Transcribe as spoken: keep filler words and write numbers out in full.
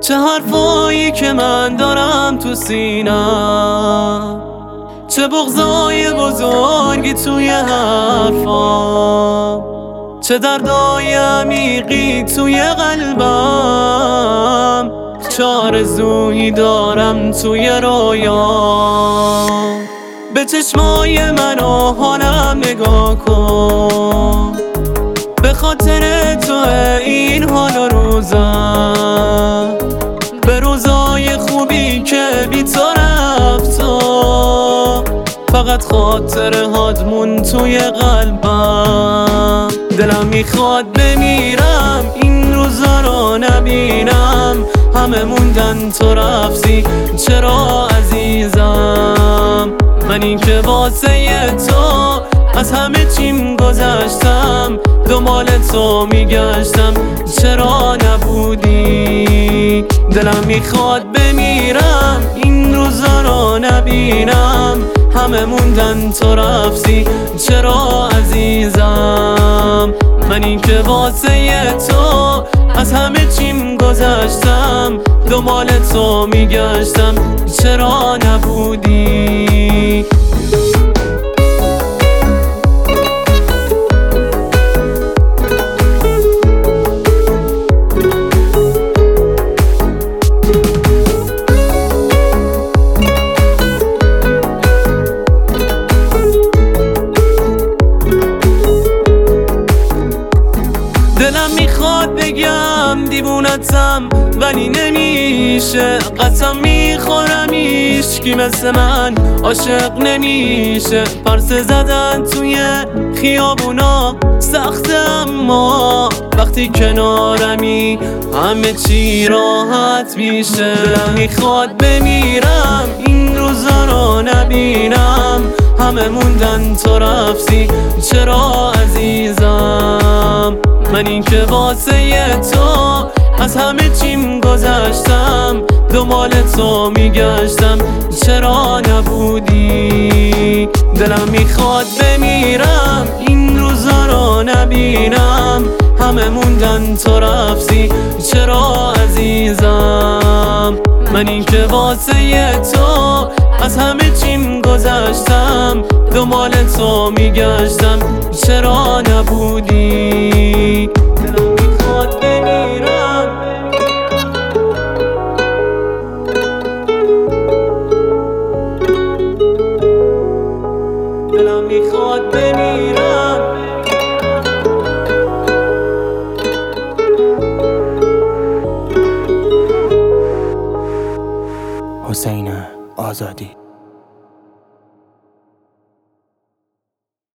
چه حرفایی که من دارم تو سینم، چه بغضای بزرگی توی حرفام، چه دردای عمیقی توی قلبم، چه آرزویی دارم توی رویام. به چشمای من و حالم نگاه کن، به خاطر تو این حال و روزم، به روزای خوبی که بی تو رفتا، فقط خاطره هاتمون توی قلبم. دلم میخواد بمیرم این روزا رو نبینم، همه موندن تو رفتی چرا عزیزم؟ من این که واسه تو از همه چیم گذشتم، دنبال تو میگشتم چرا نبودی؟ دلم میخواد بمیرم این روزا رو نبینم، همه موندن تو رفتی چرا عزیزم؟ من این که واسه تو از همه چیم گذشتم، دنبال تو میگشتم چرا نبودی؟ دلم میخواد بگم دیوونتم ولی نمیشه، قسم میخورم هیچکی مثل من عاشق نمیشه. پرسه زدن توی خیابونا سخته، اما وقتی کنارمی همه چی راحت میشه. دلم میخواد بمیرم این روزا رو نبینم، همه موندن تو رفتی چرا عزیزم؟ من این که واسه تو از همه چیم گذشتم، دنبال تو میگشتم چرا نبودی؟ دلم میخواد بمیرم این روزا رو نبینم، همه موندن تو رفتی چرا عزیزم؟ من این که واسه تو از همه چیم گذشتم، دنبال تو میگشتم چرا نبودی؟ دلم میخواد بمیرم، دلم میخواد بمیرم. حسین آزادی.